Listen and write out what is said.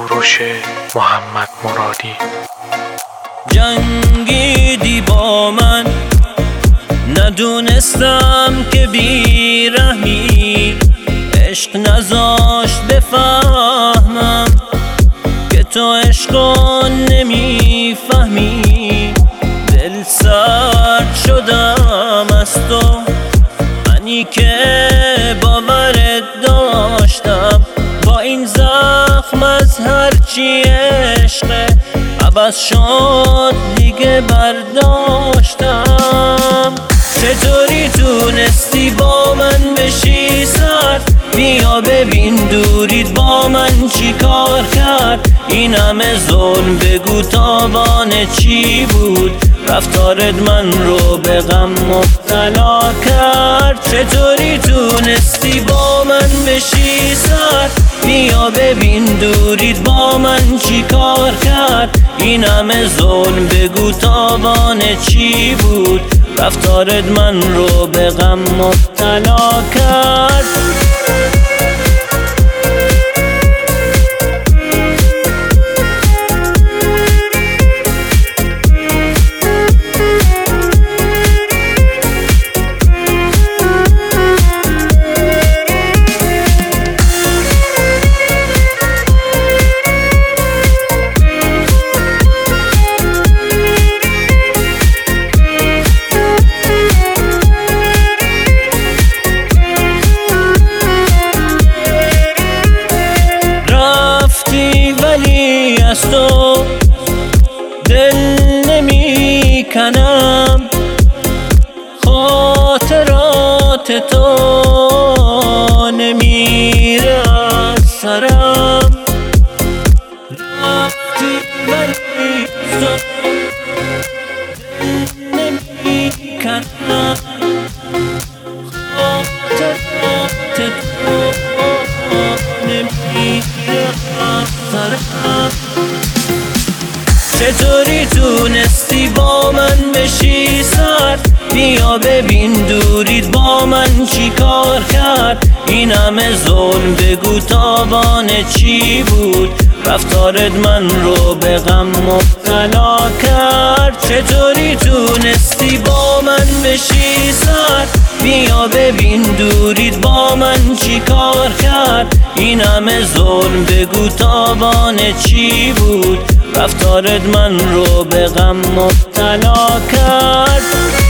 کوروش محمد مرادی. جنگیدی با من، ندونستم که بیرحمی، عشق نذاشت بفهمم که تو عشقو نمیفهمی. دل سرد شدم از تو، منی که باورت داشتم. با این زخم از هرچی عشق عوض شد دیگه برداشتم. چطوری تونستی با من بشی سرد؟ بیا ببین دوریت با من چی کار کرد. این همه ظلم بگو تاوان چی بود؟ رفتارت من رو به غم مبتلا کرد. چطوری تونستی با من بشی سرد؟ بیا ببین دوریت با من چی کار کرد. این همه ظلم بگو تاوان چی بود؟ رفتارت من رو به غم مبتلا کرد. ولی از تو دل نمی کنم، خاطرات تو نمیره از سرم. رفتی ولی از تو دل نمی کنم، خاطرات تو نمیره از سرم. چطوری تونستی با من بشی سرد؟ بیا ببین دوریت با من چی کار کرد. این همه ظلم بگو تاوان چی بود؟ رفتارت من رو به غم مبتلا کرد. چطوری تونستی با من بشی سرد؟ بیا ببین دوریت با من چی کار کرد. این همه ظلم بگو تاوان چی بود؟ رفتارت من رو به غم مبتلا کرد.